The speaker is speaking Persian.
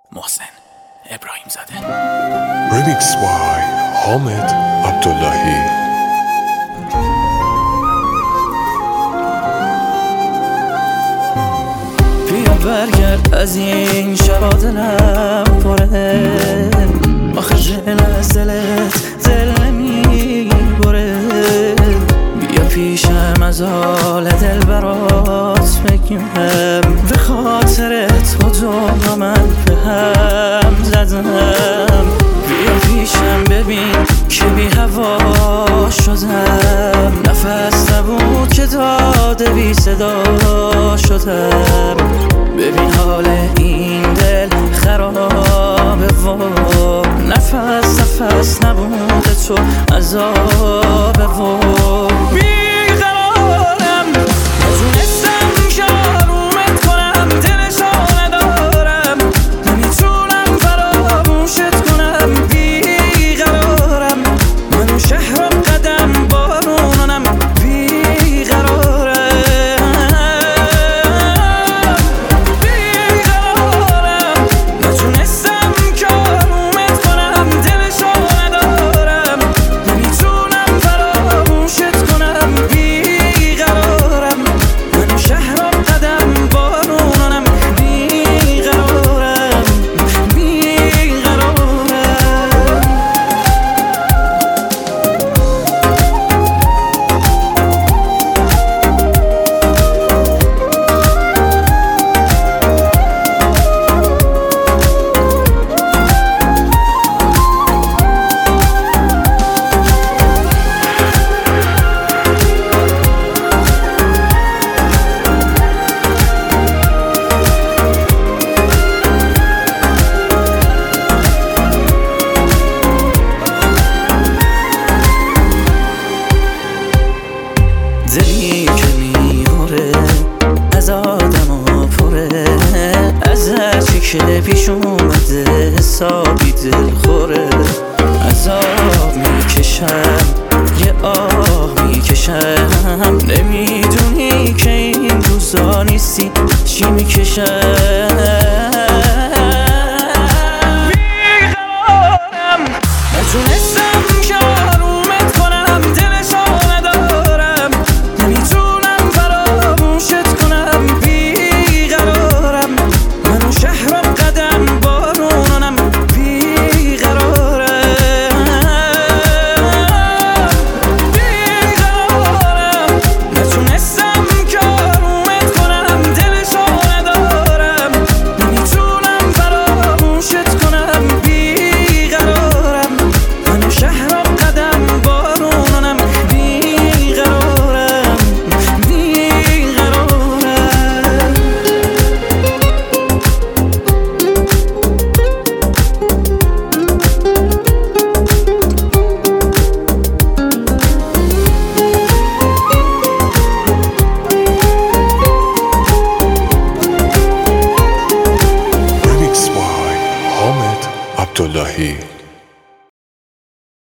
محسن ابراهیم زاده. Remix by حامد عبداللهی. بیا برگرد از این شبا دلم پره، آخه دل از دلت دل نمیبره. بیا پیشم از حال دل برات بگم، به خاطرت با دنیا من به هم زدم. بیا پیشم ببین که بی هوا شدم، نفس نبود که داده بی صدا شدم. ببین حال این دل خرابه و نفس نبوده تو عذابه و بیقرارم، نتونستم شارومت کنم، دلشو ندارم، نمیتونم فراموشت کنم. بیقرارم، منو شهرم قدم بارونم، دلی که میبره از آدم و پره، از هرچی که پیش اومده حسابی دل خوره. از آب میکشم یه آه میکشم، نمیدونی که این روزا نیستی چی میکشم.